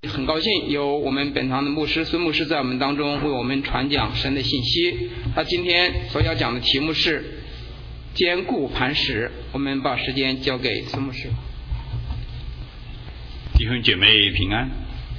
很高兴有我们本堂的牧师孙牧师在我们当中为我们传讲神的信息。他今天所要讲的题目是坚固磐石。我们把时间交给孙牧师。 弟兄姐妹平安。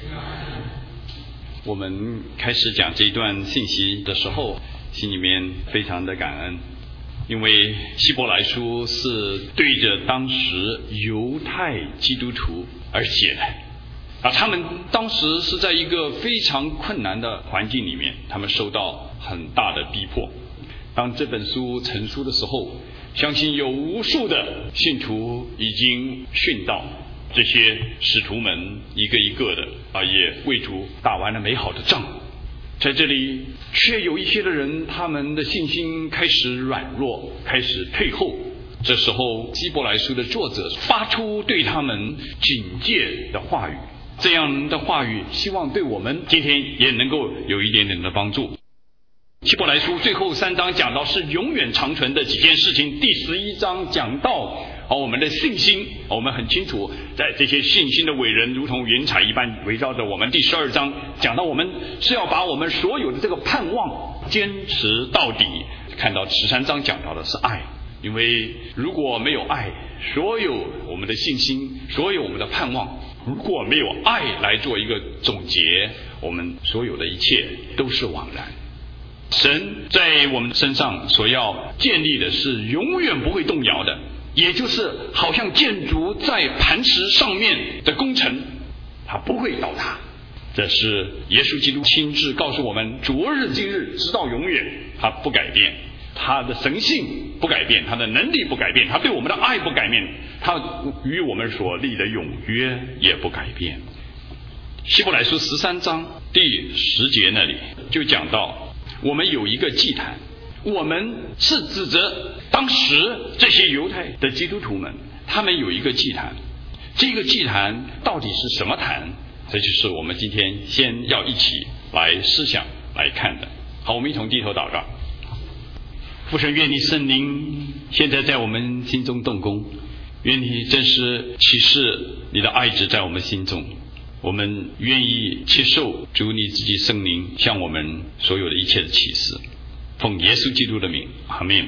我们开始讲这一段信息的时候，心里面非常的感恩，因为希伯来书是对着当时犹太基督徒而写的他们当时是在一个非常困难的环境里面，他们受到很大的逼迫。当这本书成书的时候，相信有无数的信徒已经殉道，这些使徒们一个一个的也为主打完了美好的仗。在这里却有一些的人，他们的信心开始软弱，开始退后。这时候希伯来书的作者发出对他们警戒的话语，这样的话语希望对我们今天也能够有一点点的帮助。希伯来书最后3章讲到是永远长存的几件事情，第11章讲到我们的信心，我们很清楚在这些信心的伟人如同云彩一般围绕着我们。第12章讲到我们是要把我们所有的这个盼望坚持到底。看到13章讲到的是爱，因为如果没有爱，所有我们的信心，所有我们的盼望，如果没有爱来做一个总结，我们所有的一切都是枉然。神在我们身上所要建立的是永远不会动摇的，也就是好像建筑在磐石上面的工程，它不会倒塌。这是耶稣基督亲自告诉我们，昨日今日直到永远，他不改变，他的神性不改变，他的能力不改变，他对我们的爱不改变，他与我们所立的永约也不改变。希伯来书13章第10节那里就讲到，我们有一个祭坛，我们是指着当时这些犹太的基督徒们，他们有一个祭坛。这个祭坛到底是什么坛？这就是我们今天先要一起来思想来看的。好，我们一同低头祷告。父神，愿你圣灵现在在我们心中动工，愿你真实启示你的爱子在我们心中。我们愿意接受主你自己圣灵向我们所有的一切的启示，奉耶稣基督的名，阿们。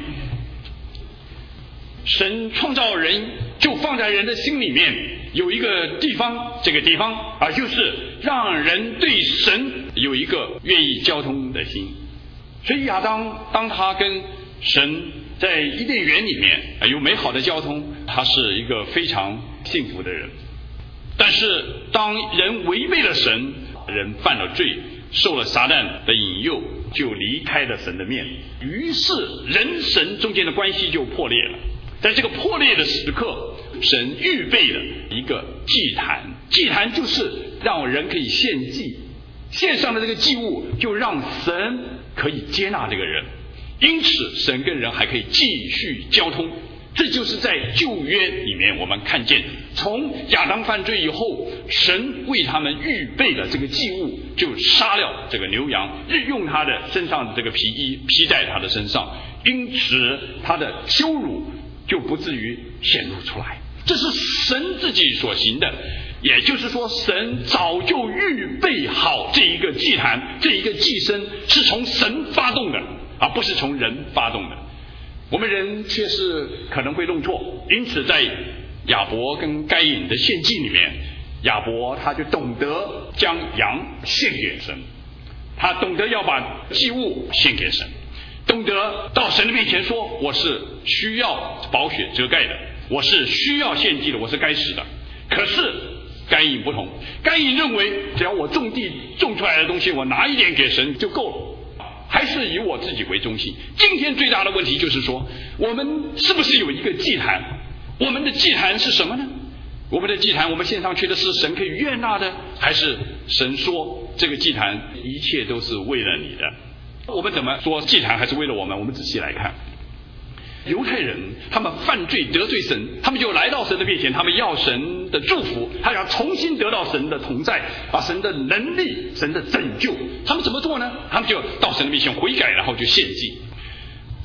神创造人就放在人的心里面有一个地方，这个地方就是让人对神有一个愿意交通的心。所以亚当他跟神在伊甸园里面有美好的交通，他是一个非常幸福的人。但是当人违背了神，人犯了罪，受了撒旦的引诱，就离开了神的面，于是人神中间的关系就破裂了。在这个破裂的时刻，神预备了一个祭坛，祭坛就是让人可以献祭，献上的这个祭物就让神可以接纳这个人，因此神跟人还可以继续交通。这就是在旧约里面我们看见，从亚当犯罪以后，神为他们预备了这个祭物，就杀了这个牛羊，用他的身上的这个皮衣披在他的身上，因此他的羞辱就不至于显露出来。这是神自己所行的，也就是说神早就预备好这一个祭坛，这一个祭牲是从神发动的，而不是从人发动的。我们人却是可能会弄错，因此在亚伯跟该隐的献祭里面，亚伯他就懂得将羊献给神，他懂得要把祭物献给神，懂得到神的面前说，我是需要宝血遮盖的，我是需要献祭的，我是该死的。可是该隐不同，该隐认为只要我种地种出来的东西，我拿一点给神就够了，还是以我自己为中心。今天最大的问题就是说，我们是不是有一个祭坛？我们的祭坛是什么呢？我们的祭坛，我们献上去的是神可以悦纳的，还是神说这个祭坛一切都是为了你的？我们怎么说祭坛还是为了我们？我们仔细来看，犹太人他们犯罪得罪神，他们就来到神的面前，他们要神的祝福，他要重新得到神的同在，把神的能力、神的拯救。他们怎么做呢？他们就到神的面前悔改，然后就献祭。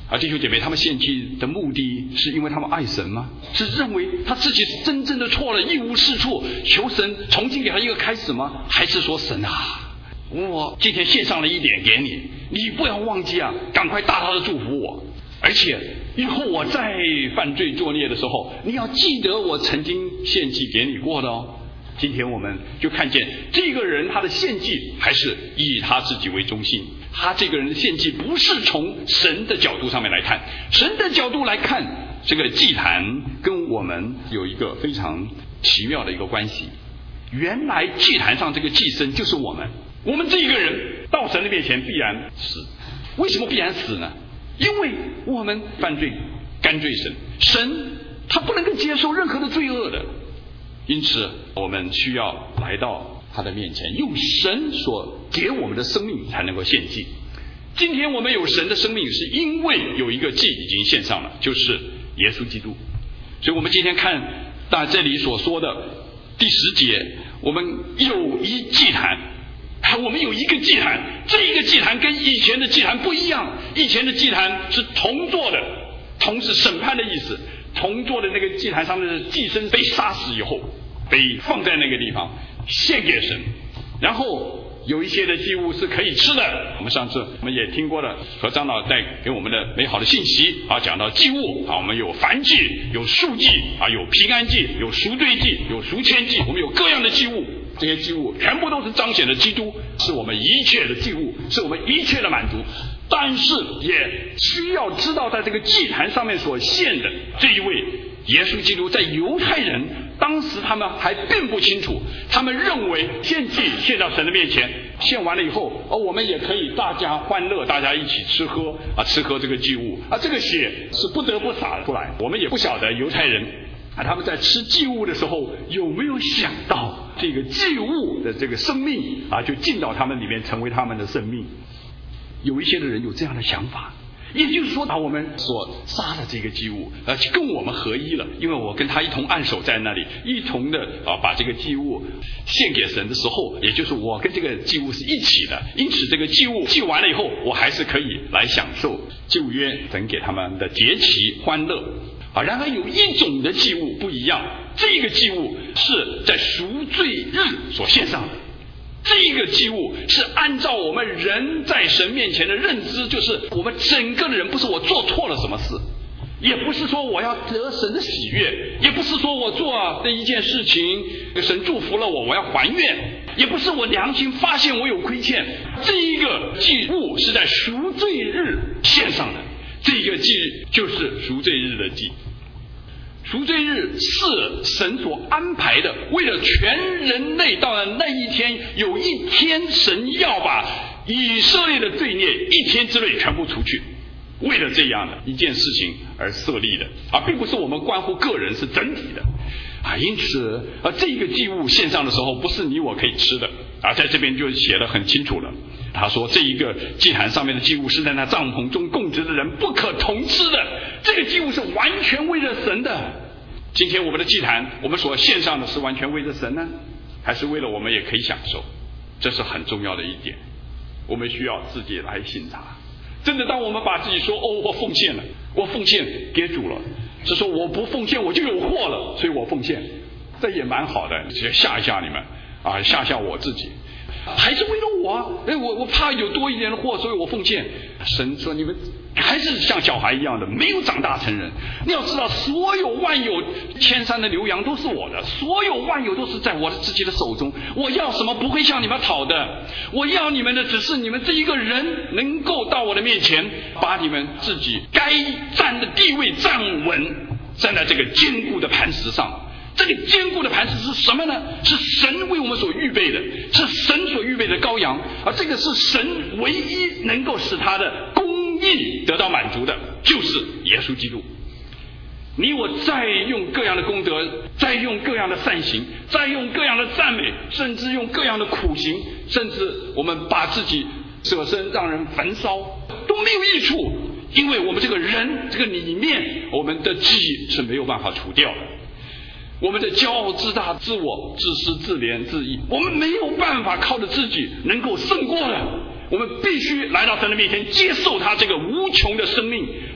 弟兄姐妹，他们献祭的目的是因为他们爱神吗？是认为他自己是真正的错了，一无是处，求神重新给他一个开始吗？还是说神啊，我今天献上了一点给你，你不要忘记啊，赶快大大的祝福我，而且以后我再犯罪作孽的时候，你要记得我曾经献祭给你过的哦。今天我们就看见这个人他的献祭还是以他自己为中心，他这个人的献祭不是从神的角度上面来看，神的角度来看，这个祭坛跟我们有一个非常奇妙的一个关系。原来祭坛上这个祭牲就是我们这一个人到神的面前必然死。为什么必然死呢？因为我们犯罪干罪神，神他不能够接受任何的罪恶的，因此我们需要来到他的面前，用神所给我们的生命才能够献祭。今天我们有神的生命，是因为有一个祭已经献上了，就是耶稣基督。所以我们今天看到这里所说的第10节，我们有一祭坛，我们有一个祭坛，这一个祭坛跟以前的祭坛不一样。以前的祭坛是铜做的，铜是审判的意思，铜做的那个祭坛上面的祭牲被杀死以后，被放在那个地方献给神，然后有一些的祭物是可以吃的。我们上次我们也听过了，何长老带给我们的美好的信息讲到祭物我们有燔祭，有赎祭有平安祭，有赎罪祭，有赎愆祭，我们有各样的祭物。这些祭物全部都是彰显了基督是我们一切的祭物，是我们一切的满足。但是也需要知道，在这个祭坛上面所献的这一位耶稣基督，在犹太人当时他们还并不清楚，他们认为献祭献到神的面前，献完了以后我们也可以大家欢乐，大家一起吃喝这个祭物这个血是不得不洒出来。我们也不晓得犹太人他们在吃祭物的时候有没有想到这个祭物的这个生命就进到他们里面，成为他们的生命。有一些的人有这样的想法，也就是说我们所杀的这个祭物跟我们合一了，因为我跟他一同按手在那里，一同的把这个祭物献给神的时候，也就是我跟这个祭物是一起的，因此这个祭物祭完了以后，我还是可以来享受旧约神给他们的节期欢乐然而有一种的祭物不一样，这个祭物是在赎罪日所献上的。这个祭物是按照我们人在神面前的认知，就是我们整个的人，不是我做错了什么事，也不是说我要得神的喜悦，也不是说我做的一件事情神祝福了我要还愿，也不是我良心发现我有亏欠。这一个祭物是在赎罪日献上的，这个祭就是赎罪日的祭。赎罪日是神所安排的，为了全人类到了那一天，有一天神要把以色列的罪孽一天之内全部除去，为了这样的一件事情而设立的并不是我们关乎个人，是整体的因此这个祭物献上的时候，不是你我可以吃的在这边就写得很清楚了。他说这一个祭坛上面的祭物是在那帐篷中供职的人不可同吃的，这个祭物是完全为了神的。今天我们的祭坛，我们所献上的是完全为了神呢，还是为了我们也可以享受？这是很重要的一点，我们需要自己来省察。真的当我们把自己说我奉献了，我奉献给主了，是说我不奉献我就有祸了，所以我奉献，这也蛮好的，吓一吓你们吓吓我自己，还是为了我怕有多一点的祸，所以我奉献。神说你们还是像小孩一样的，没有长大成人。你要知道，所有万有千山的牛羊都是我的，所有万有都是在我的自己的手中。我要什么不会向你们讨的，我要你们的只是你们这一个人能够到我的面前，把你们自己该站的地位站稳，站在这个坚固的磐石上。这个坚固的磐石是什么呢？是神为我们所预备的，是神所预备的羔羊，而这个是神唯一能够使他的公义得到满足的，就是耶稣基督。你我再用各样的功德，再用各样的善行，再用各样的赞美，甚至用各样的苦行，甚至我们把自己舍身让人焚烧，都没有益处，因为我们这个人这个里面，我们的记忆是没有办法除掉的。我们的骄傲自大自我自私自怜自义，我们没有办法靠着自己能够胜过的，我们必须来到神的面前，接受他这个无穷的生命，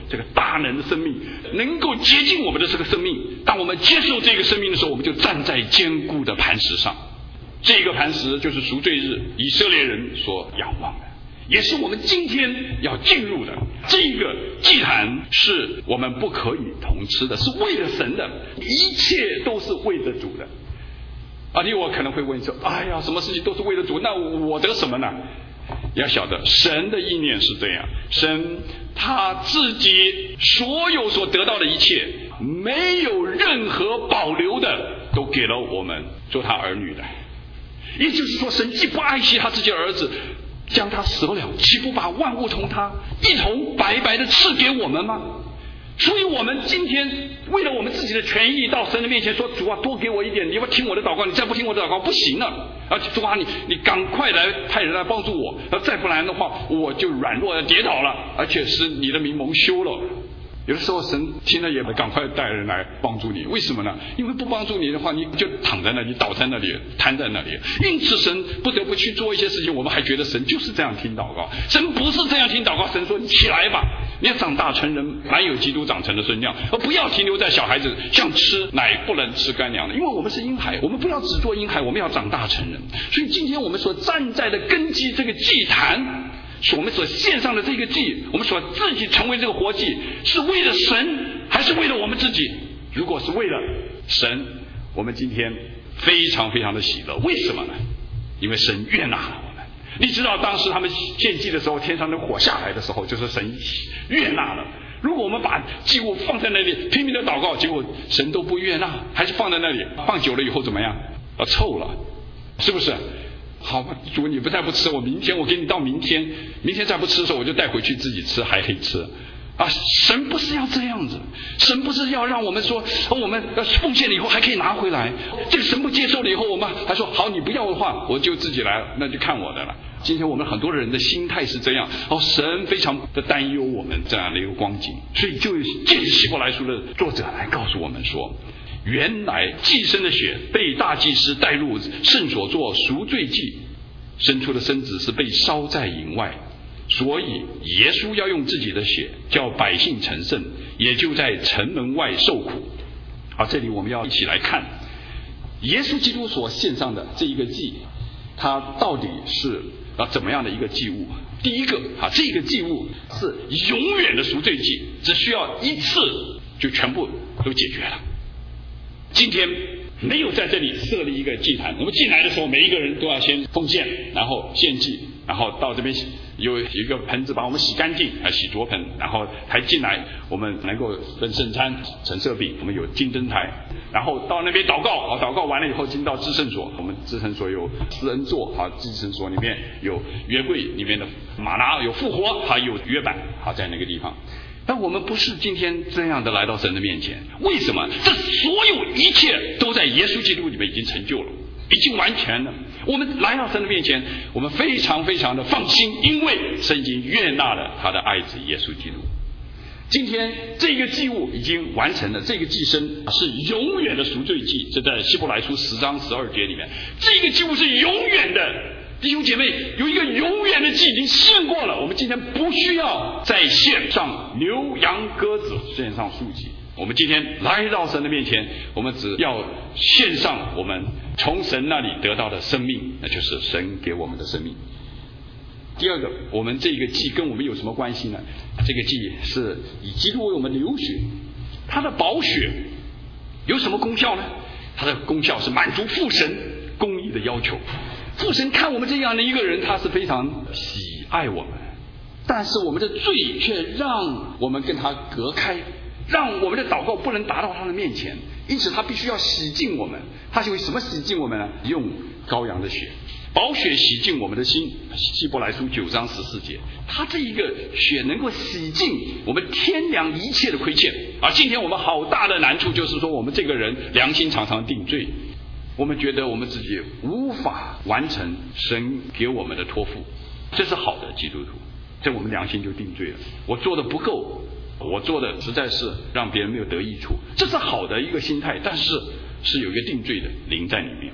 这个大能的生命能够接近我们的这个生命。当我们接受这个生命的时候，我们就站在坚固的磐石上。这个磐石就是赎罪日以色列人所仰望的，也是我们今天要进入的。这个祭坛是我们不可以同吃的，是为了神的，一切都是为了主的。你我可能会问说，哎呀，什么事情都是为了主，那我得什么呢？要晓得神的意念是这样，神他自己所有所得到的一切，没有任何保留的都给了我们做他儿女的。也就是说，神既不爱惜他自己的儿子，将他舍了，岂不把万物同他一同白白的赐给我们吗？所以我们今天为了我们自己的权益到神的面前说，主啊，多给我一点，你要听我的祷告，你再不听我的祷告不行了。主啊，你赶快来派人来帮助我，再不然的话我就软弱跌倒了，而且是你的名蒙羞了。有的时候神听了也赶快带人来帮助你，为什么呢？因为不帮助你的话，你就躺在那里，倒在那里，瘫在那里。因此神不得不去做一些事情。我们还觉得神就是这样听祷告，神不是这样听祷告。神说，你起来吧，你要长大成人，满有基督长成的身量，而不要停留在小孩子，像吃奶不能吃干粮的。因为我们是婴孩，我们不要只做婴孩，我们要长大成人。所以今天我们所站在的根基，这个祭坛，是我们所献上的这个祭，我们所自己成为这个活祭，是为了神还是为了我们自己？如果是为了神，我们今天非常非常的喜乐。为什么呢？因为神悦纳了我们。你知道当时他们献祭的时候，天上的火下来的时候，就是神悦纳了。如果我们把祭物放在那里拼命的祷告，结果神都不悦纳，还是放在那里，放久了以后怎么样？臭了，是不是？好吧，主你再不吃，我给你到明天再不吃的时候，我就带回去自己吃，还可以吃。神不是要这样子，神不是要让我们说我们奉献了以后还可以拿回来。这个神不接受了以后，我们还说好，你不要的话我就自己来了，那就看我的了。今天我们很多人的心态是这样，神非常的担忧我们这样的一个光景，所以就借着希伯来书的作者来告诉我们说，原来祭牲的血被大祭司带入圣所做赎罪祭，生出的身子是被烧在营外，所以耶稣要用自己的血叫百姓成圣，也就在城门外受苦。好，这里我们要一起来看耶稣基督所献上的这一个祭，它到底是怎么样的一个祭物？第一个这个祭物是永远的赎罪祭，只需要一次就全部都解决了。今天没有在这里设立一个祭坛，我们进来的时候每一个人都要先奉献，然后献祭，然后到这边有一个盆子把我们洗干净，洗濯盆，然后才进来，我们能够分圣餐陈设饼，我们有金灯台，然后到那边祷告，祷告完了以后进到至圣所，我们至圣所有施恩座，至圣所里面有约柜里面的玛拿，有复活，还有约版，在那个地方。但我们不是今天这样的来到神的面前，为什么？这所有一切都在耶稣基督里面已经成就了，已经完全了。我们来到神的面前，我们非常非常的放心，因为神已经悦纳了他的爱子耶稣基督。今天这个祭物已经完成了，这个祭牲是永远的赎罪祭，这在希伯来书10章12节里面，这个祭物是永远的。弟兄姐妹，有一个永远的祭已经献过了，我们今天不需要再献上牛羊鸽子，献上素祭。我们今天来到神的面前，我们只要献上我们从神那里得到的生命，那就是神给我们的生命。第二个，我们这个祭跟我们有什么关系呢？这个祭是以基督为我们流血，他的宝血有什么功效呢？他的功效是满足父神公义的要求。父神看我们这样的一个人，他是非常喜爱我们，但是我们的罪却让我们跟他隔开，让我们的祷告不能达到他的面前，因此他必须要洗净我们。他用什么洗净我们呢？用羔羊的血，宝血洗净我们的心。希伯来书9章14节，他这一个血能够洗净我们天良一切的亏欠。今天我们好大的难处就是说，我们这个人良心常常定罪，我们觉得我们自己无法完成神给我们的托付，这是好的基督徒，这我们良心就定罪了。我做的不够，我做的实在是让别人没有得益处，这是好的一个心态，但是是有一个定罪的灵在里面。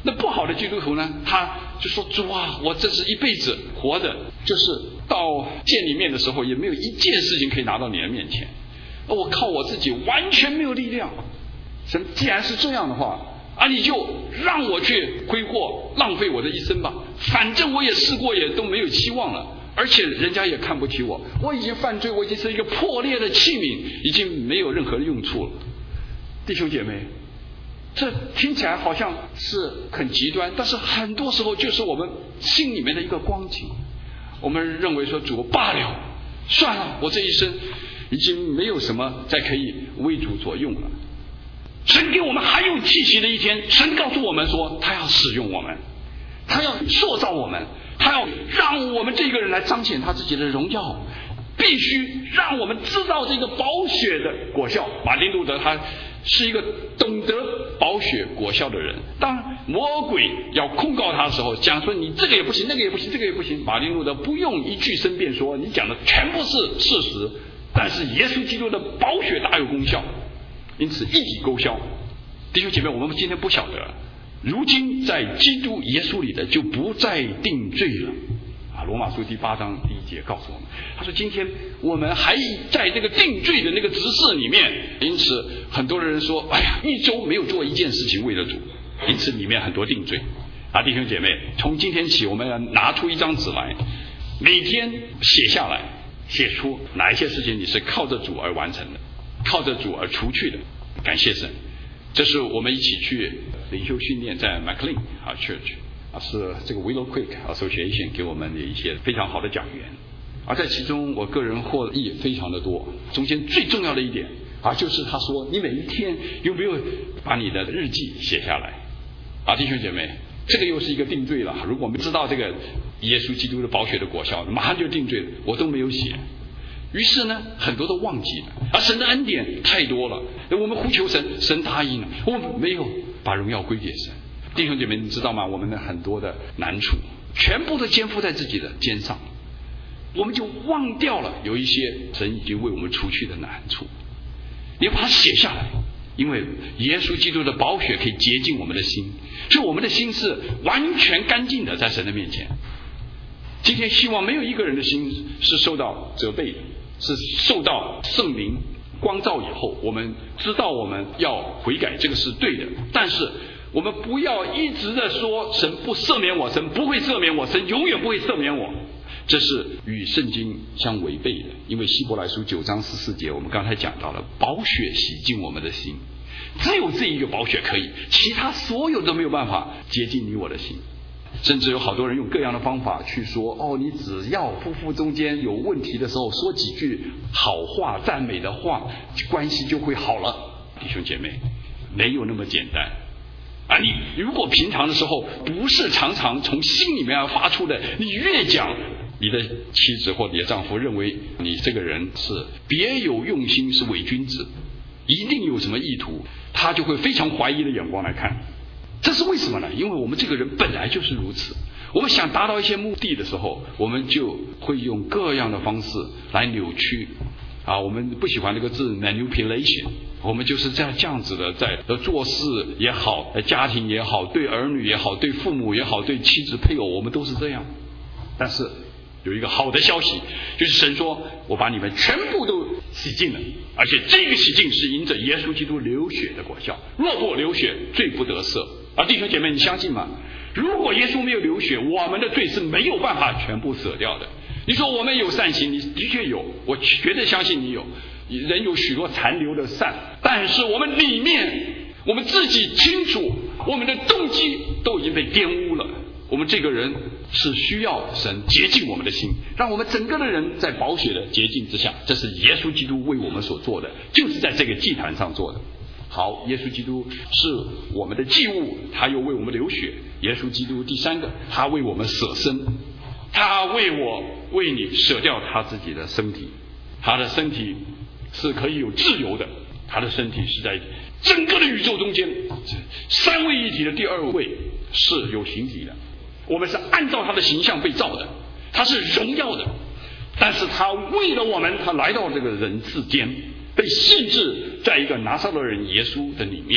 那不好的基督徒呢，他就说主啊，我这是一辈子活着，就是到见你面的时候也没有一件事情可以拿到你的面前，我靠我自己完全没有力量。神既然是这样的话你就让我去挥霍浪费我的一生吧，反正我也试过也都没有期望了，而且人家也看不起我，我已经犯罪，我已经是一个破裂的器皿，已经没有任何的用处了。弟兄姐妹，这听起来好像是很极端，但是很多时候就是我们心里面的一个光景。我们认为说主罢了，算了，我这一生已经没有什么再可以为主所用了。神给我们还有气息的一天，神告诉我们说他要使用我们，他要塑造我们，他要让我们这个人来彰显他自己的荣耀，必须让我们知道这个宝血的果效。马丁路德他是一个懂得宝血果效的人，当魔鬼要控告他的时候，讲说你这个也不行，那个也不行，这个也不行，马丁路德不用一句申辩说你讲的全部是事实，但是耶稣基督的宝血大有功效，因此一笔勾销。弟兄姐妹，我们今天不晓得，如今在基督耶稣里的就不再定罪了。罗马书第8章第1节告诉我们，他说今天我们还在这个定罪的那个执事里面，因此很多人说哎呀，一周没有做一件事情为了主，因此里面很多定罪。弟兄姐妹，从今天起我们要拿出一张纸来，每天写下来，写出哪一些事情你是靠着主而完成的，靠着主而除去的。感谢神，这是我们一起去领袖训练，在 McLean Church是这个 Willow Creek Association 给我们的一些非常好的讲员，而在其中我个人获益非常的多。中间最重要的一点就是他说你每一天有没有把你的日记写下来弟兄姐妹，这个又是一个定罪了。如果我们知道这个耶稣基督的宝血的果效，马上就定罪了，我都没有写，于是呢很多都忘记了。神的恩典太多了，我们呼求神，神答应了，我们没有把荣耀归给神。弟兄姐妹，你知道吗？我们的很多的难处全部都肩负在自己的肩上，我们就忘掉了有一些神已经为我们除去的难处。你要把它写下来，因为耶稣基督的宝血可以洁净我们的心，所以我们的心是完全干净的，在神的面前。今天希望没有一个人的心是受到责备的，是受到圣灵光照以后，我们知道我们要悔改，这个是对的，但是我们不要一直的说神不赦免我，神不会赦免我，神永远不会赦免我，这是与圣经相违背的。因为希伯来书9章14节我们刚才讲到了，宝血洗净我们的心，只有这一个宝血可以，其他所有都没有办法洁净你我的心。甚至有好多人用各样的方法去说你只要夫妇中间有问题的时候说几句好话赞美的话，关系就会好了。弟兄姐妹，没有那么简单你如果平常的时候不是常常从心里面要发出的，你越讲，你的妻子或你的丈夫认为你这个人是别有用心，是伪君子，一定有什么意图，他就会非常怀疑的眼光来看。这是为什么呢？因为我们这个人本来就是如此，我们想达到一些目的的时候，我们就会用各样的方式来扭曲我们不喜欢这个字 manipulation， 我们就是这样子的，在做事也好，家庭也好，对儿女也好，对父母也好，对妻子配偶，我们都是这样。但是有一个好的消息，就是神说我把你们全部都洗净了，而且这个洗净是因着耶稣基督流血的果效，若不流血，罪不得赦。弟兄姐妹，你相信吗？如果耶稣没有流血，我们的罪是没有办法全部赦掉的。你说我们有善行，你的确有，我绝对相信你有，人有许多残留的善，但是我们里面，我们自己清楚，我们的动机都已经被玷污了。我们这个人是需要神洁净我们的心，让我们整个的人在宝血的洁净之下，这是耶稣基督为我们所做的，就是在这个祭坛上做的。好，耶稣基督是我们的祭物，他又为我们流血。耶稣基督第三个，他为我们舍身，他为我为你舍掉他自己的身体，他的身体是可以有自由的，他的身体是在整个的宇宙中间三位一体的第二位，是有形体的，我们是按照他的形象被造的，他是荣耀的，但是他为了我们，他来到这个人世间，被细致在一个拿撒勒人耶稣的里面，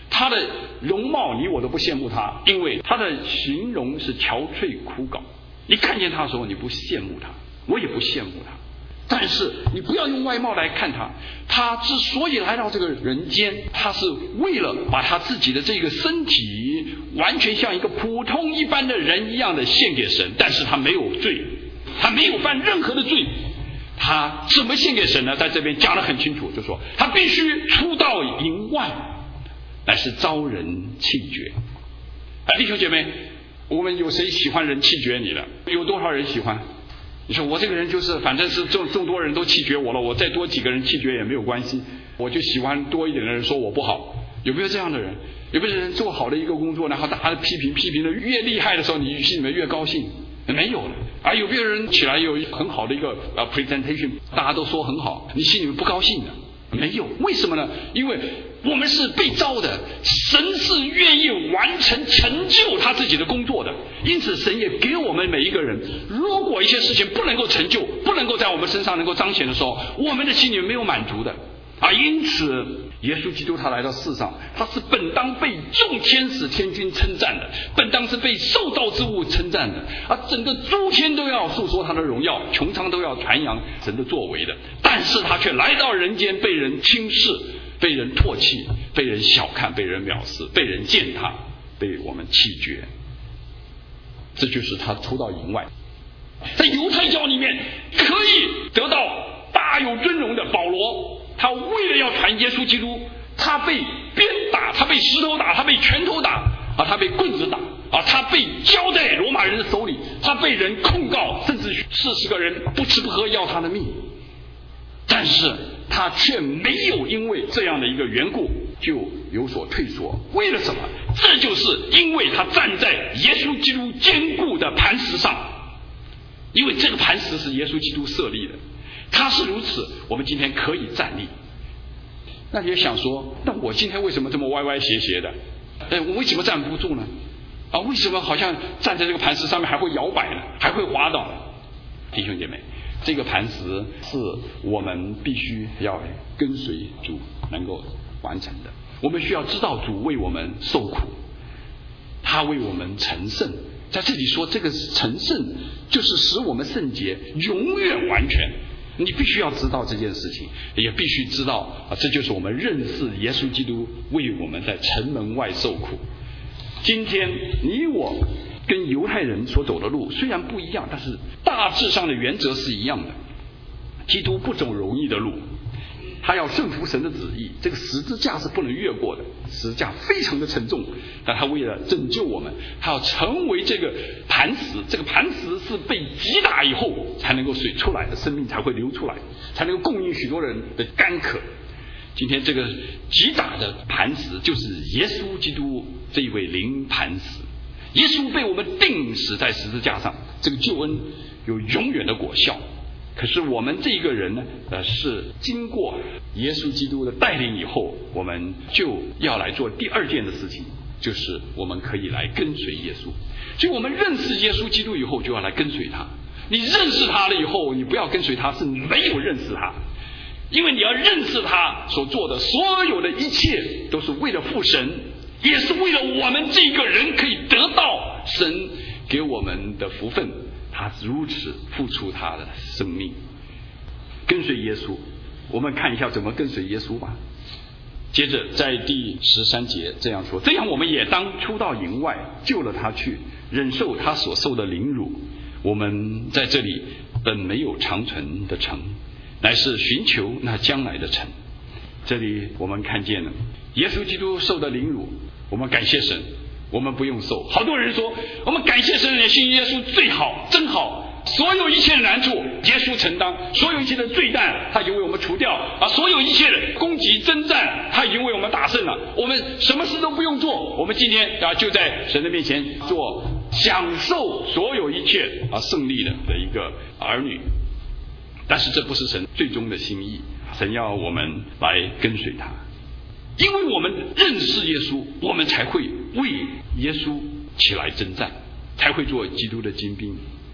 他的容貌你我都不羡慕他，因为他的形容是憔悴枯槁。你看见他的时候你不羡慕他，我也不羡慕他。但是你不要用外貌来看他，他之所以来到这个人间，他是为了把他自己的这个身体完全像一个普通一般的人一样的献给神，但是他没有罪，他没有犯任何的罪。他怎么献给神呢？在这边讲得很清楚，就说他必须出到营外，乃是招人弃绝。弟兄姐妹，我们有谁喜欢人弃绝你的？有多少人喜欢？你说我这个人就是反正是众多人都弃绝我了，我再多几个人弃绝也没有关系，我就喜欢多一点的人说我不好。有没有这样的人？有没有人做好的一个工作，然后大家批评的越厉害的时候，你心里面越高兴？没有了。有没有人起来有很好的一个presentation， 大家都说很好，你心里面不高兴的？没有。为什么呢？因为我们是被召的，神是愿意完成成就他自己的工作的，因此神也给我们每一个人，如果一些事情不能够成就，不能够在我们身上能够彰显的时候，我们的心里没有满足的因此耶稣基督他来到世上，他是本当被众天使天君称赞的，本当是被受造之物称赞的，整个诸天都要诉说他的荣耀，穹苍都要传扬神的作为的。但是他却来到人间，被人轻视，被人唾弃，被人小看，被人藐视，被人践踏，被我们弃绝。这就是他出到营外。在犹太教里面可以得到大有尊荣的保罗，他为了要传耶稣基督，他被鞭打，他被石头打，他被拳头打他被棍子打他被交在罗马人的手里，他被人控告，甚至40个人不吃不喝要他的命。但是他却没有因为这样的一个缘故就有所退缩。为了什么？这就是因为他站在耶稣基督坚固的磐石上，因为这个磐石是耶稣基督设立的，他是如此，我们今天可以站立。那你也想说，那我今天为什么这么歪歪斜斜的？我为什么站不住呢？为什么好像站在这个磐石上面还会摇摆呢？还会滑倒呢？弟兄姐妹，这个磐石是我们必须要跟随主能够完成的。我们需要知道主为我们受苦，他为我们成圣。在这里说这个成圣就是使我们圣洁，永远完全。你必须要知道这件事情，也必须知道这就是我们认识耶稣基督为我们在城门外受苦。今天你我跟犹太人所走的路虽然不一样，但是大致上的原则是一样的。基督不走容易的路，他要顺服神的旨意，这个十字架是不能越过的，十字架非常的沉重，但他为了拯救我们，他要成为这个磐石，这个磐石是被击打以后才能够水出来的，生命才会流出来，才能够供应许多人的干渴。今天这个击打的磐石就是耶稣基督这一位灵磐石，耶稣被我们钉死在十字架上，这个救恩有永远的果效。可是我们这个人呢，是经过耶稣基督的带领以后，我们就要来做第二件的事情，就是我们可以来跟随耶稣。所以我们认识耶稣基督以后，就要来跟随他。你认识他了以后，你不要跟随他，是没有认识他。因为你要认识他所做的所有的一切，都是为了父神，也是为了我们这个人可以得到神给我们的福分。他如此付出他的生命，跟随耶稣。我们看一下怎么跟随耶稣吧。接着在第13节这样说：这样我们也当出到营外，救了他去，忍受他所受的凌辱。我们在这里本没有长存的城，乃是寻求那将来的城。这里我们看见了耶稣基督受的凌辱，我们感谢神，我们不用受。好多人说我们感谢神，也信耶稣最好，真好，所有一切的难处耶稣承担，所有一切的罪担他已经为我们除掉所有一切的攻击征战他已经为我们打胜了，我们什么事都不用做，我们今天就在神的面前做享受所有一切胜利的一个儿女。但是这不是神最终的心意，神要我们来跟随他，因为我们认识耶稣，我们才会为耶稣起来征战，才会做基督的精兵。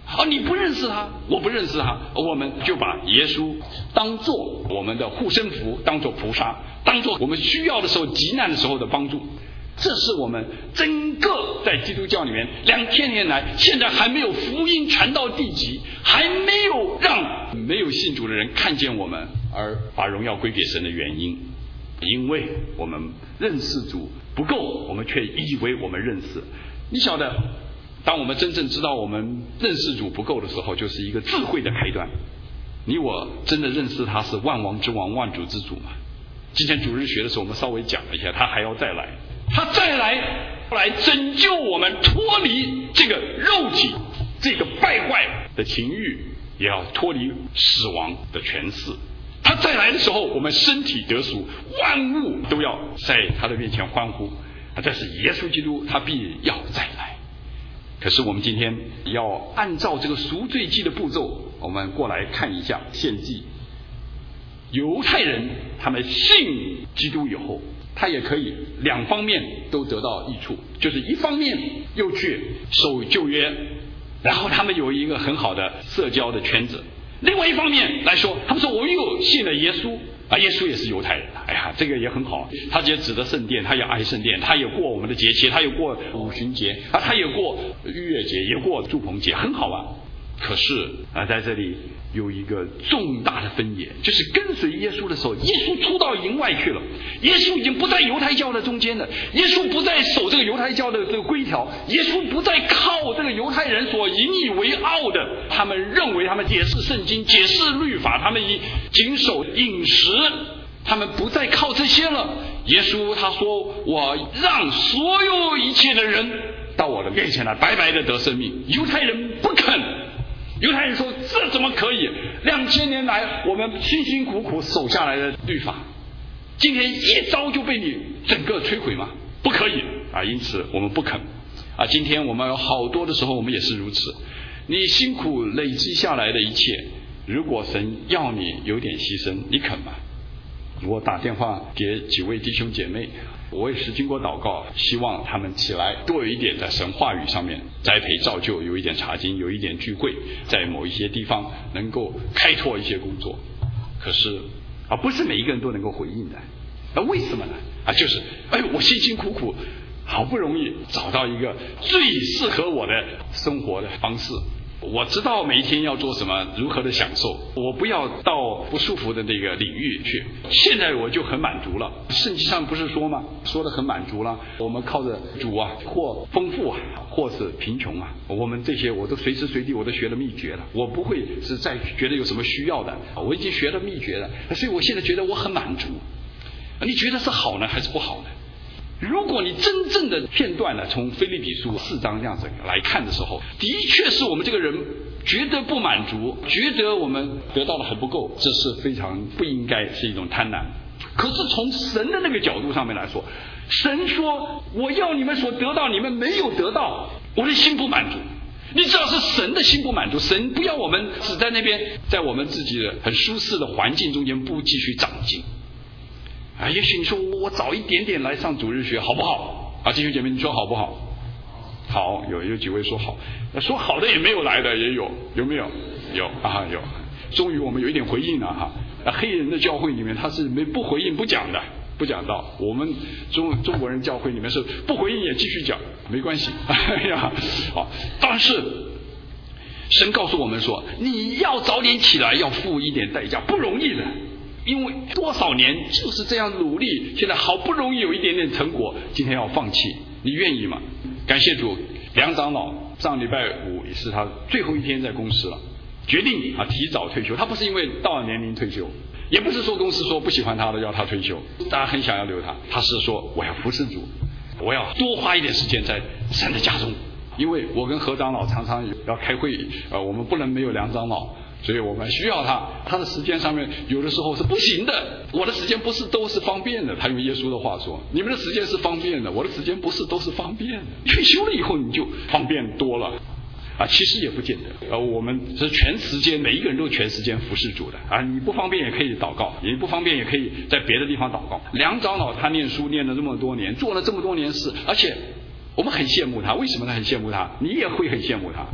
你不认识他，我不认识他，我们就把耶稣当作我们的护身符，当作菩萨，当作我们需要的时候、急难的时候的帮助。这是我们整个在基督教里面2000年来，现在还没有福音传到地极，还没有让没有信主的人看见我们，而把荣耀归给神的原因。因为我们认识主不够，我们却以为我们认识。你晓得，当我们真正知道我们认识主不够的时候，就是一个智慧的开端。你我真的认识他是万王之王、万主之主吗？今天主日学的时候我们稍微讲了一下，他还要再来，他再来拯救我们，脱离这个肉体这个败坏的情欲，也要脱离死亡的权势。他再来的时候，我们身体得赎，万物都要在他的面前欢呼。这是耶稣基督，他必要再来。可是我们今天要按照这个赎罪祭的步骤，我们过来看一下献祭。犹太人他们信基督以后，他也可以两方面都得到益处，就是一方面又去守旧约，然后他们有一个很好的社交的圈子。另外一方面来说，他们说我又信了耶稣耶稣也是犹太人，这个也很好，他也指着圣殿，他也爱圣殿，他也过我们的节期，他也过五旬节他也过逾越节，也过住棚节，很好啊。可是在这里有一个重大的分野，就是跟随耶稣的时候，耶稣出到营外去了，耶稣已经不在犹太教的中间了，耶稣不再守这个犹太教的这个规条，耶稣不再靠这个犹太人所引以为傲的，他们认为他们解释圣经、解释律法，他们谨守饮食，他们不再靠这些了。耶稣他说，我让所有一切的人到我的面前来，白白的得生命。犹太人不肯，犹太人说这怎么可以？2000年来我们辛辛苦苦守下来的律法，今天一招就被你整个摧毁吗？不可以因此我们不肯今天我们有好多的时候我们也是如此。你辛苦累积下来的一切，如果神要你有点牺牲，你肯吗？我打电话给几位弟兄姐妹，我也是经过祷告，希望他们起来多有一点在神话语上面栽培造就，有一点查经，有一点聚会，在某一些地方能够开拓一些工作。可是不是每一个人都能够回应的。为什么呢？就是我辛辛苦苦好不容易找到一个最适合我的生活的方式，我知道每一天要做什么，如何的享受，我不要到不舒服的那个领域去。现在我就很满足了。圣经上不是说吗？说的很满足了。我们靠着主或丰富或是贫穷我们这些我都随时随地我都学了秘诀了，我不会是再觉得有什么需要的，我已经学了秘诀了，所以我现在觉得我很满足。你觉得是好呢还是不好呢？如果你真正的片段从腓立比书4章这样子来看的时候，的确是我们这个人觉得不满足，觉得我们得到的很不够，这是非常不应该，是一种贪婪。可是从神的那个角度上面来说，神说我要你们所得到你们没有得到，我的心不满足。你知道是神的心不满足，神不要我们只在那边在我们自己的很舒适的环境中间不继续长进也许你说我早一点点来上主日学好不好弟兄姐妹，你说好不好？好，有几位说好，说好的也没有来的也有没有？有有。终于我们有一点回应了黑人的教会里面他是不回应不讲的，不讲道。我们中国人教会里面是不回应也继续讲，没关系好，但是神告诉我们说，你要早点起来，要付一点代价，不容易的。因为多少年就是这样努力，现在好不容易有一点点成果，今天要放弃，你愿意吗？感谢主，梁长老上礼拜5也是他最后一天在公司了，决定提早退休。他不是因为到了年龄退休，也不是说公司说不喜欢他的要他退休，大家很想要留他是说我要服侍主，我要多花一点时间在神的家中。因为我跟何长老常常要开会我们不能没有梁长老，所以我们需要他的时间上面有的时候是不行的。我的时间不是都是方便的，他用耶稣的话说，你们的时间是方便的，我的时间不是都是方便的。退休了以后你就方便多了其实也不见得我们是全时间，每一个人都全时间服侍主的你不方便也可以祷告，你不方便也可以在别的地方祷告。梁长老他念书念了这么多年，做了这么多年事，而且我们很羡慕他。为什么他很羡慕他？你也会很羡慕他。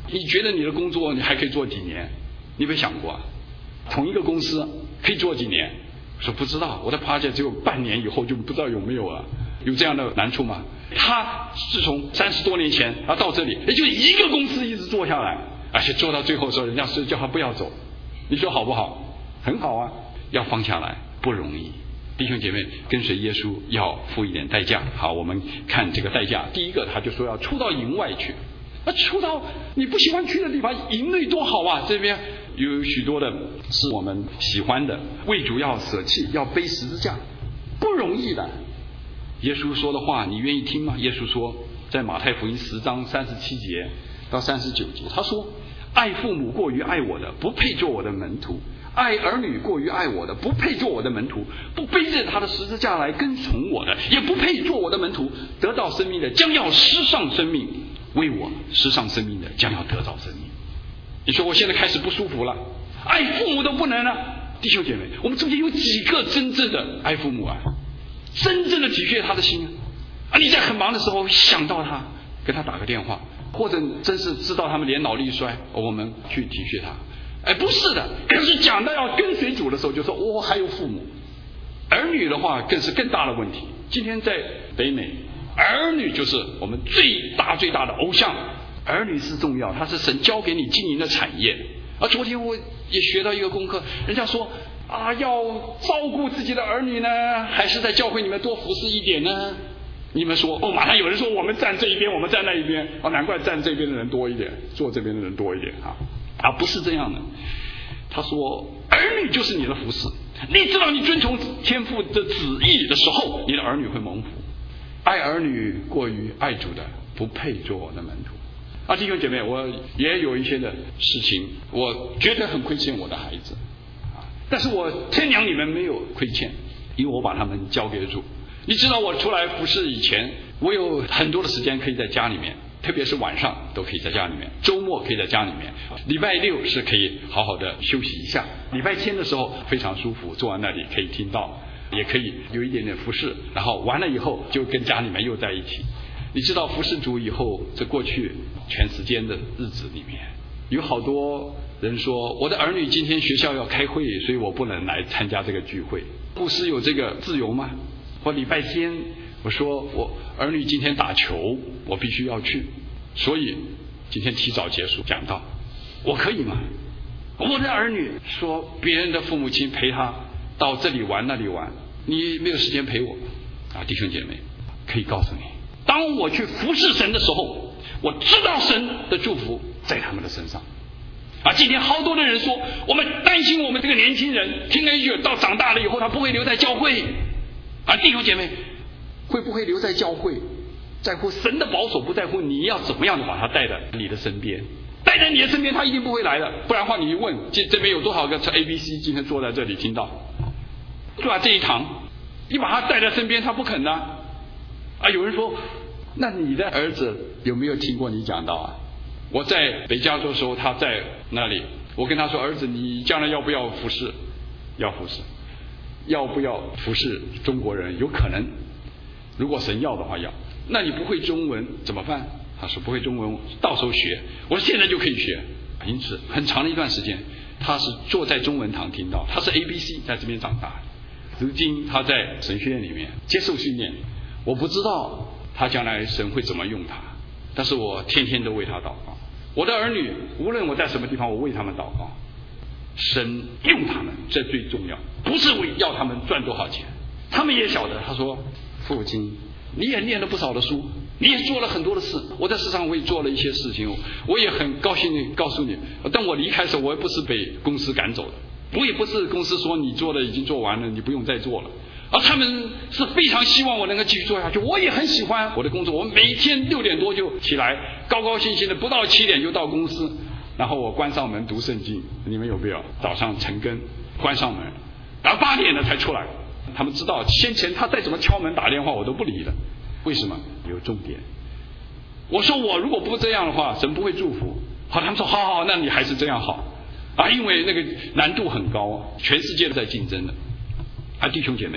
你觉得你的工作你还可以做几年？你有没有想过啊？同一个公司可以做几年？我说不知道，我的 project 只有半年以后就不知道有没有了。有这样的难处吗？他自从30多年前到这里，也就一个公司一直做下来，而且做到最后的时候，人家是叫他不要走，你说好不好？很好啊，要放下来不容易。弟兄姐妹，跟随耶稣要付一点代价。好，我们看这个代价。第一个，他就说要出到营外去。出到你不喜欢去的地方，营内多好啊！这边有许多的是我们喜欢的，为主要舍弃，要背十字架，不容易的。耶稣说的话，你愿意听吗？耶稣说，在马太福音10章37节到39节，他说：爱父母过于爱我的，不配做我的门徒；爱儿女过于爱我的，不配做我的门徒；不背着他的十字架来跟从我的，也不配做我的门徒。得到生命的，将要失丧生命；为我失丧生命的，将要得到生命。你说我现在开始不舒服了，爱父母都不能了。弟兄姐妹，我们中间有几个真正的爱父母啊？真正的体恤他的心啊！你在很忙的时候想到他，给他打个电话，或者真是知道他们年老力衰，我们去体恤他。不是的，可是讲到要跟随主的时候，就说我还有父母。儿女的话更是更大的问题。今天在北美，儿女就是我们最大的偶像。儿女是重要，它是神交给你经营的产业。昨天我也学到一个功课，人家说要照顾自己的儿女呢，还是在教会里面多服侍一点呢？你们说马上有人说我们站这一边，我们站那一边难怪站这边的人多一点，坐这边的人多一点不是这样的。他说儿女就是你的服侍，你知道你遵从天父的旨意的时候，你的儿女会蒙福。爱儿女过于爱主的，不配做我的门徒。弟兄姐妹，我也有一些的事情，我觉得很亏欠我的孩子，但是我天娘你们没有亏欠，因为我把他们交给主。你知道我出来服侍以前，我有很多的时间可以在家里面，特别是晚上都可以在家里面，周末可以在家里面，礼拜六是可以好好的休息一下，礼拜天的时候非常舒服，坐在那里可以听到，也可以有一点点服侍，然后完了以后就跟家里面又在一起。你知道服侍主以后，这过去全时间的日子里面，有好多人说我的儿女今天学校要开会，所以我不能来参加这个聚会。牧师有这个自由吗？或礼拜天我说我儿女今天打球，我必须要去，所以今天提早结束讲道，我可以吗？我的儿女说别人的父母亲陪他到这里玩那里玩，你没有时间陪我弟兄姐妹，可以告诉你，当我去服侍神的时候，我知道神的祝福在他们的身上今天好多的人说我们担心我们这个年轻人听了一句到长大了以后他不会留在教会弟兄姐妹，会不会留在教会在乎神的保守，不在乎你要怎么样的把他带在你的身边，带在你的身边他一定不会来的。不然的话你一问这边有多少个 ABC 今天坐在这里听到坐在这一堂，你把他带在身边他不肯的有人说那你的儿子有没有听过你讲道我在北加州的时候他在那里，我跟他说儿子你将来要不要服侍？要服侍。要不要服侍中国人？有可能，如果神要的话要。那你不会中文怎么办？他说不会中文到时候学。我说现在就可以学。因此很长的一段时间他是坐在中文堂听到，他是 ABC 在这边长大，如今他在神学院里面接受训练。我不知道他将来神会怎么用他，但是我天天都为他祷告。我的儿女无论我在什么地方，我为他们祷告，神用他们，这最重要，不是为要他们赚多少钱。他们也晓得，他说父亲你也念了不少的书，你也做了很多的事，我在世上我也做了一些事情，我也很高兴地告诉你，当我离开的时候我也不是被公司赶走的，我也不是公司说你做的已经做完了你不用再做了，他们是非常希望我能够继续做下去。我也很喜欢我的工作，我每天6点多就起来，高高兴兴的不到7点就到公司，然后我关上门读圣经。你们有没有早上晨更关上门，然后8点了才出来？他们知道先前他再怎么敲门打电话我都不理的，为什么？有重点。我说我如果不这样的话神不会祝福。好，他们说好，那你还是这样好因为那个难度很高，全世界都在竞争的弟兄姐妹，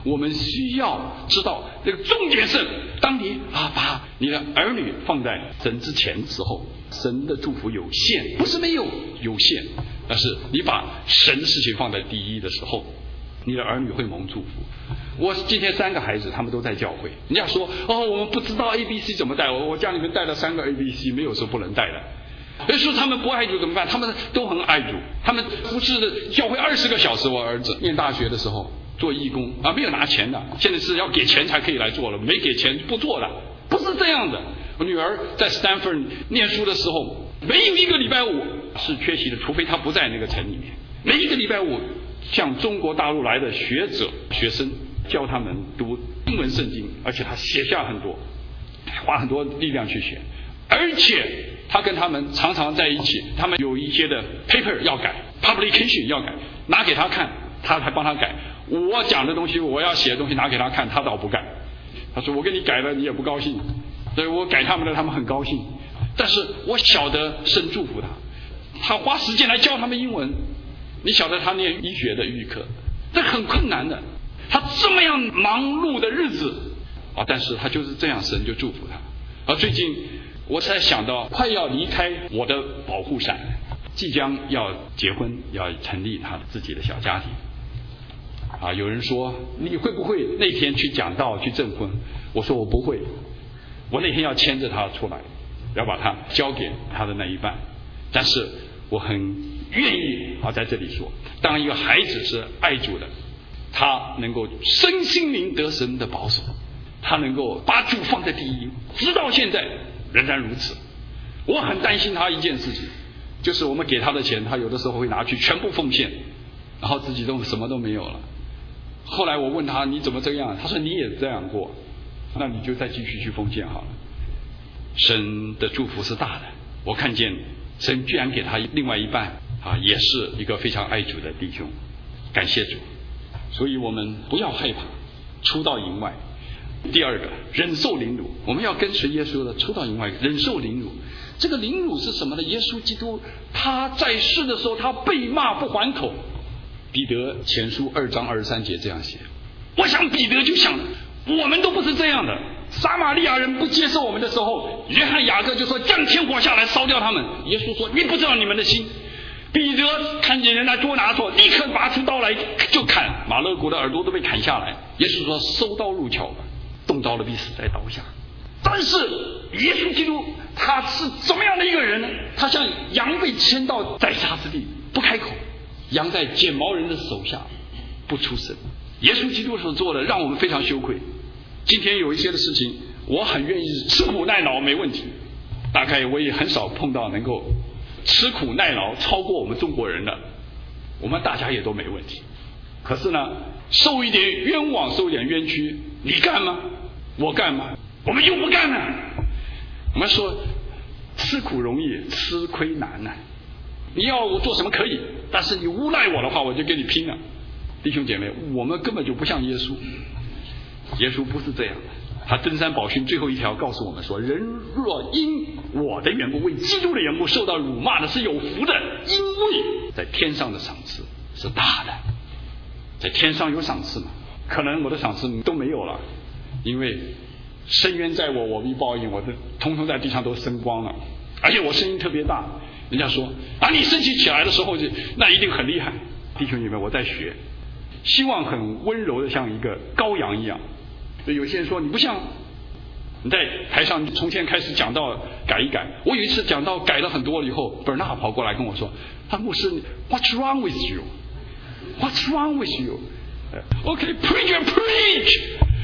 我们需要知道这个重点是，当你把你的儿女放在神之前的时候，神的祝福有限，不是没有，有限。但是你把神的事情放在第一的时候，你的儿女会蒙祝福。我今天3个孩子，他们都在教会。人家说我们不知道 ABC 怎么带，我家里面带了3个 ABC， 没有说不能带的。说他们不爱主怎么办？他们都很爱主，他们服侍的教会20个小时。我儿子念大学的时候做义工没有拿钱的，现在是要给钱才可以来做了，没给钱不做的，不是这样的。我女儿在 Stanford 念书的时候，没有一个礼拜五是缺席的，除非她不在那个城里面。每一个礼拜五，像中国大陆来的学生教他们读英文圣经，而且他写下很多，花很多力量去写，而且他跟他们常常在一起，他们有一些的 paper 要改 publication 要改，拿给他看，他还帮他改。我讲的东西，我要写的东西拿给他看，他倒不改。他说我给你改了你也不高兴，所以我改他们的他们很高兴。但是我晓得神祝福他花时间来教他们英文。你晓得他念医学的预科，这很困难的，他这么样忙碌的日子但是他就是这样，神就祝福他。最近我才想到，快要离开我的保护伞，即将要结婚，要成立他自己的小家庭有人说你会不会那天去讲道去证婚？我说我不会，我那天要牵着他出来，要把他交给他的那一半。但是我很愿意在这里说，当一个孩子是爱主的，他能够身心灵得神的保守，他能够把主放在第一，直到现在仍然如此。我很担心他一件事情，就是我们给他的钱，他有的时候会拿去全部奉献，然后自己都什么都没有了。后来我问他你怎么这样，他说你也这样过，那你就再继续去奉献好了。神的祝福是大的，我看见神居然给他另外一半也是一个非常爱主的弟兄，感谢主。所以我们不要害怕出到营外。第二个，忍受凌辱，我们要跟随耶稣的出到营外，忍受凌辱。这个凌辱是什么呢？耶稣基督他在世的时候，他被骂不还口。彼得前书2章23节这样写。我想彼得就想，我们都不是这样的。撒玛利亚人不接受我们的时候，约翰雅各就说降天火下来烧掉他们。耶稣说你不知道你们的心。彼得看见人来捉拿，说立刻拔出刀来就砍，马勒古的耳朵都被砍下来。耶稣说收刀入鞘吧，动刀了必死在刀下。但是耶稣基督他是怎么样的一个人呢？他像羊被牵到宰杀之地，不开口，羊在剪毛人的手下不出声。耶稣基督所做的让我们非常羞愧。今天有一些的事情我很愿意吃苦耐劳，没问题，大概我也很少碰到能够吃苦耐劳超过我们中国人的，我们大家也都没问题。可是呢，受一点冤枉，受一点冤屈，你干吗？我干吗？我们又不干呢。我们说吃苦容易，吃亏难呢。你要我做什么可以，但是你诬赖我的话，我就跟你拼了。弟兄姐妹，我们根本就不像耶稣，耶稣不是这样的。他登山宝训最后一条告诉我们说，人若因我的缘故，为基督的缘故受到辱骂的是有福的，因为在天上的赏赐是大的。在天上有赏赐吗？可能我的赏赐都没有了，因为深渊在我，我必报应，我的通通在地上都生光了。而且我声音特别大，人家说你升起来的时候那一定很厉害。弟兄姐妹，我在学，希望很温柔的像一个羔羊一样。所以有些人说你不像，你在台上从前开始讲道改一改。我有一次讲道改了很多了以后，本纳跑过来跟我说，牧师 What's wrong with you? What's wrong with you? Okay, preach and preach.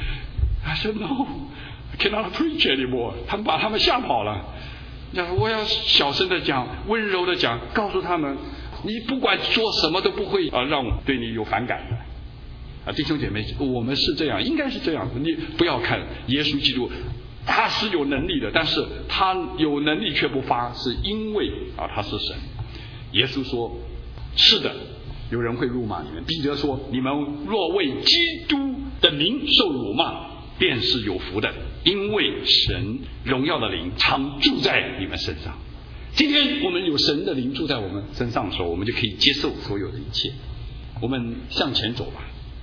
I said no, I cannot preach anymore. 他们把他们吓跑了。我要小声的讲，温柔的讲，告诉他们你不管说什么都不会让我对你有反感的。弟兄姐妹，我们是这样，应该是这样的。你不要看耶稣基督，他是有能力的，但是他有能力却不发，是因为他是神。耶稣说是的，有人会辱骂你们。彼得说你们若为基督的名受辱骂，便是有福的，因为神荣耀的灵常住在你们身上。今天我们有神的灵住在我们身上的时候，我们就可以接受所有的一切。我们向前走吧，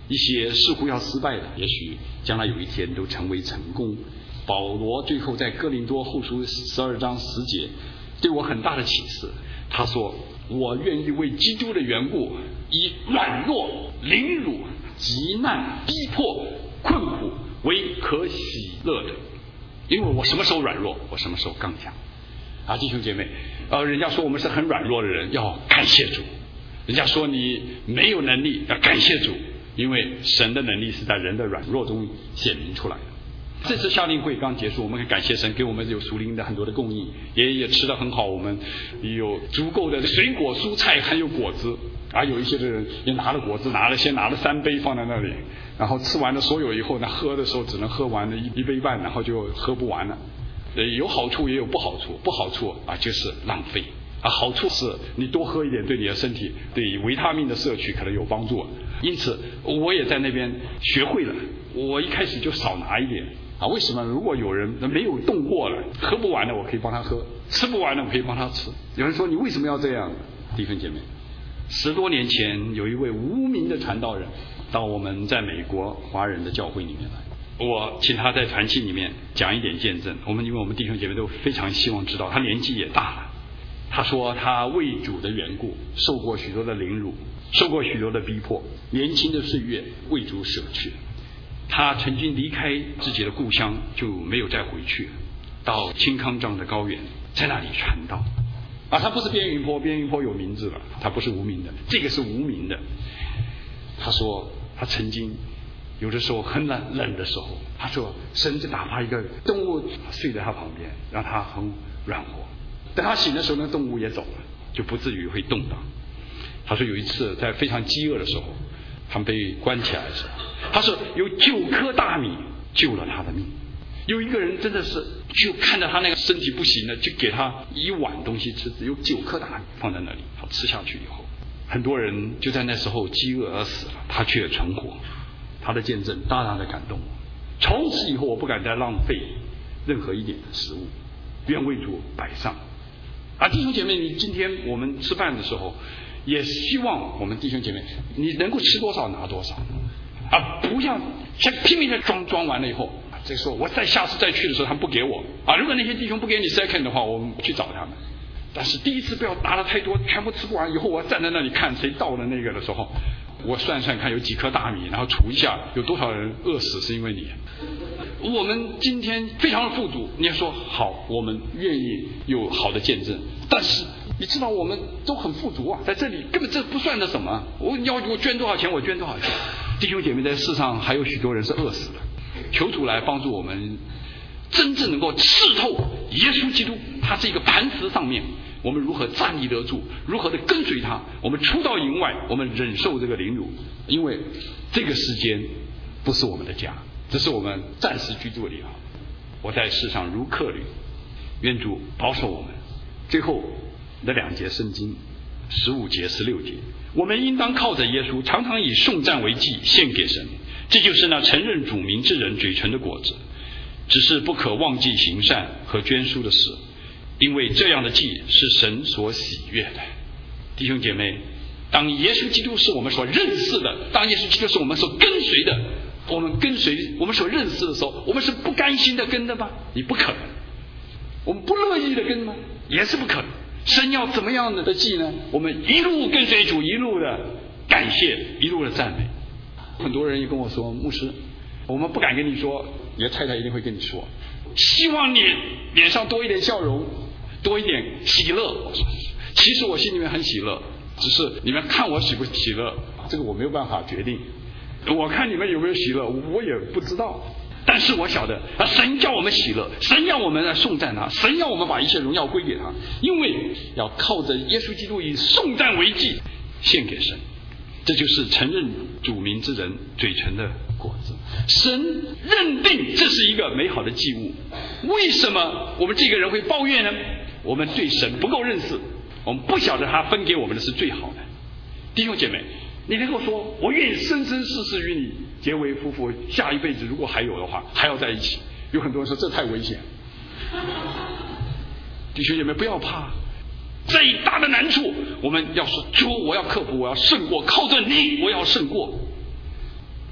一些似乎要失败的，也许将来有一天都成为成功。保罗最后在哥林多后书12章10节对我很大的启示，他说我愿意为基督的缘故以软弱、凌辱、急难、逼迫、困苦为可喜乐的，因为我什么时候软弱，我什么时候刚强啊！弟兄姐妹，人家说我们是很软弱的人，要感谢主；人家说你没有能力，要感谢主，因为神的能力是在人的软弱中显明出来的。这次夏令会刚结束，我们很感谢神给我们有属灵的很多的供应，也吃得很好，我们有足够的水果、蔬菜，还有果子。有一些的人也拿了果子，先拿了3杯放在那里，然后吃完了所有以后呢，喝的时候只能喝完了1杯半，然后就喝不完了。有好处也有不好处，不好处就是浪费。好处是你多喝一点，对你的身体对维他命的摄取可能有帮助。因此我也在那边学会了，我一开始就少拿一点。为什么？如果有人没有动过了，喝不完的我可以帮他喝，吃不完的我可以帮他吃。有人说你为什么要这样？弟兄姐妹，10多年前有一位无名的传道人到我们在美国华人的教会里面来，我请他在团契里面讲一点见证。因为我们弟兄姐妹都非常希望知道，他年纪也大了。他说他为主的缘故受过许多的凌辱，受过许多的逼迫，年轻的岁月为主舍去。他曾经离开自己的故乡就没有再回去，到青康藏的高原，在那里传道。他不是边云坡，边云坡有名字了，他不是无名的，这个是无名的。他说他曾经有的时候很冷的时候，他说神就打发一个动物睡在他旁边，让他很软和。等他醒的时候，那动物也走了，就不至于会动荡。他说有一次在非常饥饿的时候，他们被关起来的时候，他说有9颗大米救了他的命。有一个人真的是就看着他那个身体不行了，就给他1碗东西吃，有9颗大米放在那里，他吃下去以后，很多人就在那时候饥饿而死了，他却存活。他的见证大大的感动我，从此以后我不敢再浪费任何一点的食物，愿为主摆上。弟兄姐妹，你今天我们吃饭的时候，也希望我们弟兄姐妹你能够吃多少拿多少，不要先拼命的装完了以后，这个时候我下次再去的时候他们不给我如果那些弟兄不给你 second 的话，我们去找他们。但是第一次不要拿了太多，全部吃不完以后，我站在那里看谁到了那个的时候，我算算看有几颗大米，然后除一下有多少人饿死是因为你。我们今天非常的富足，你说好，我们愿意有好的见证，但是你知道我们都很富足在这里根本这不算的什么，我捐多少钱我捐多少钱。弟兄姐妹，在世上还有许多人是饿死的，求主来帮助我们真正能够刺透耶稣基督，他是一个磐石上面我们如何站立得住，如何的跟随他，我们出到营外，我们忍受这个凌辱，因为这个世间不是我们的家，这是我们暂时居住的地方。我在世上如客旅，愿主保守我们。最后的2节圣经15节16节，我们应当靠着耶稣，常常以颂赞为祭献给神，这就是那承认主名之人嘴唇的果子。只是不可忘记行善和捐书的事，因为这样的祭是神所喜悦的。弟兄姐妹，当耶稣基督是我们所认识的，当耶稣基督是我们所跟随的，我们跟随我们所认识的时候，我们是不甘心的跟的吗？你不可能。我们不乐意的跟吗？也是不可能。神要怎么样的祭呢？我们一路跟随主，一路的感谢，一路的赞美。很多人也跟我说，牧师，我们不敢跟你说，你的太太一定会跟你说，希望你脸上多一点笑容，多一点喜乐。我说其实我心里面很喜乐，只是你们看我喜不喜乐，这个我没有办法决定。我看你们有没有喜乐，我也不知道。但是我晓得神叫我们喜乐，神要我们来颂赞他，神要我们把一切荣耀归给他，因为要靠着耶稣基督以颂赞为祭献给神。这就是承认主名之人嘴唇的果子。神认定这是一个美好的祭物，为什么我们这个人会抱怨呢？我们对神不够认识，我们不晓得他分给我们的是最好的。弟兄姐妹，你能够说我愿意生生世世与你结为夫妇，下一辈子如果还有的话还要在一起，有很多人说这太危险。弟兄姐妹不要怕，最大的难处我们要说主，我要克服，我要胜过，靠着你我要胜过。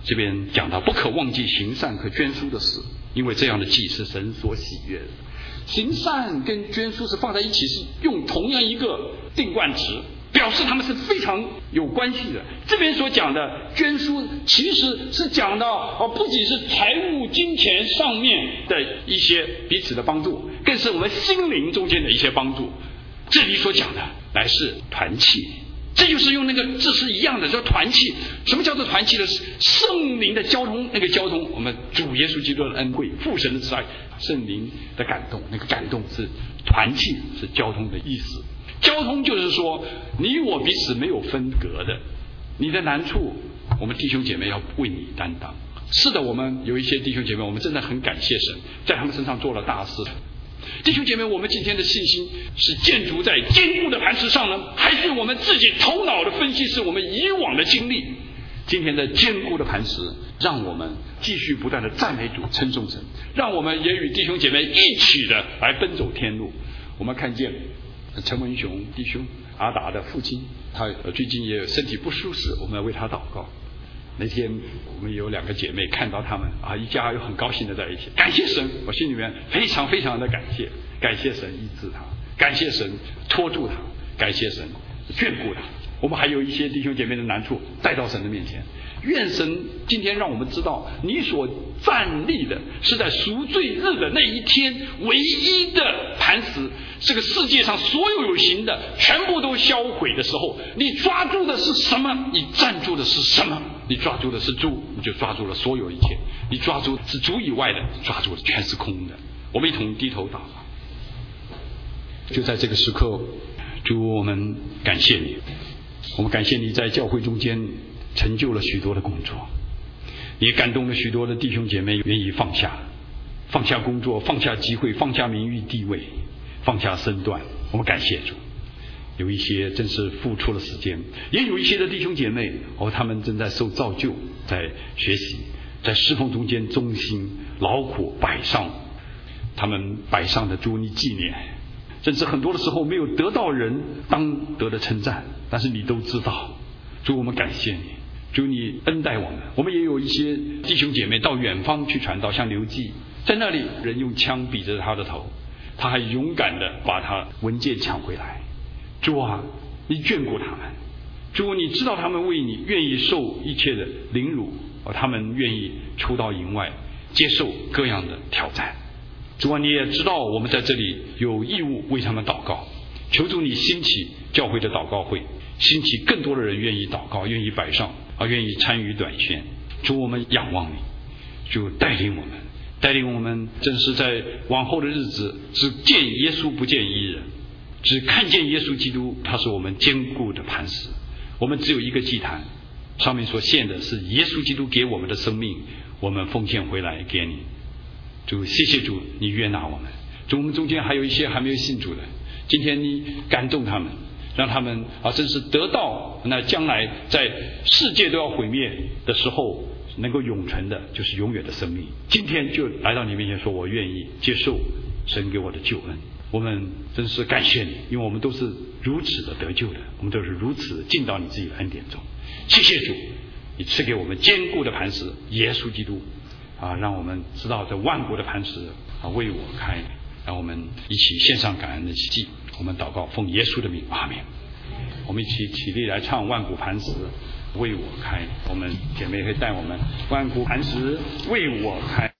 这边讲到不可忘记行善和捐书的事，因为这样的祭是神所喜悦的。行善跟捐书是放在一起，是用同样一个定冠词，表示他们是非常有关系的。这边所讲的捐书其实是讲到不仅是财务金钱上面的一些彼此的帮助，更是我们心灵中间的一些帮助。这里所讲的乃是团契，这就是用那个字是一样的，叫团契。什么叫做团契呢？圣灵的交通，那个交通，我们主耶稣基督的恩惠，父神的慈爱，圣灵的感动，那个感动是团契，是交通的意思。交通就是说你我彼此没有分隔的，你的难处我们弟兄姐妹要为你担当。是的，我们有一些弟兄姐妹，我们真的很感谢神在他们身上做了大事。弟兄姐妹，我们今天的信心是建筑在坚固的磐石上呢，还是我们自己头脑的分析，是我们以往的经历？今天的坚固的磐石让我们继续不断的赞美主，称颂神，让我们也与弟兄姐妹一起的来奔走天路。我们看见陈文雄弟兄阿达的父亲，他最近也身体不舒适，我们要为他祷告。那天我们有2个姐妹看到他们一家又很高兴的在一起，感谢神，我心里面非常非常的感谢神医治他，感谢神托住他，感谢神眷顾他。我们还有一些弟兄姐妹的难处带到神的面前，愿神今天让我们知道，你所站立的是在赎罪日的那一天唯一的磐石，这个世界上所有有形的全部都销毁的时候，你抓住的是什么？你站住的是什么？你抓住的是主，你就抓住了所有一切；你抓住是主以外的，抓住的全是空的。我们一同低头祷告。就在这个时刻，主，我们感谢你，我们感谢你在教会中间成就了许多的工作，也感动了许多的弟兄姐妹愿意放下工作，放下机会，放下名誉地位，放下身段。我们感谢主，有一些真是付出了时间，也有一些的弟兄姐妹他们正在受造就，在学习，在侍奉中间忠心劳苦摆上，他们摆上的主你纪念，甚至很多的时候没有得到人当得的称赞，但是你都知道。主，我们感谢你，主你恩待我们。我们也有一些弟兄姐妹到远方去传道，像刘记，在那里人用枪比着他的头，他还勇敢的把他文件抢回来。主啊，你眷顾他们，主你知道他们为你愿意受一切的凌辱，他们愿意出到营外接受各样的挑战。主啊，你也知道我们在这里有义务为他们祷告，求主你兴起教会的祷告会，兴起更多的人愿意祷告，愿意摆上愿意参与短宣。主，我们仰望你，主带领我们真是在往后的日子只见耶稣不见一人，只看见耶稣基督，他是我们坚固的磐石。我们只有一个祭坛，上面所献的是耶稣基督给我们的生命，我们奉献回来给你。主，谢谢主，你悦纳我们。主，我们中间还有一些还没有信主的，今天你感动他们，让他们真是得到那将来在世界都要毁灭的时候能够永存的，就是永远的生命。今天就来到你面前说，我愿意接受神给我的救恩。我们真是感谢你，因为我们都是如此的得救的，我们都是如此进到你自己的恩典中。谢谢主，你赐给我们坚固的磐石耶稣基督让我们知道这万国的磐石为我开。让我们一起献上感恩的祭。我们祷告奉耶稣的名，阿们。我们一起起立来唱万古磐石为我开。我们姐妹会带我们万古磐石为我开。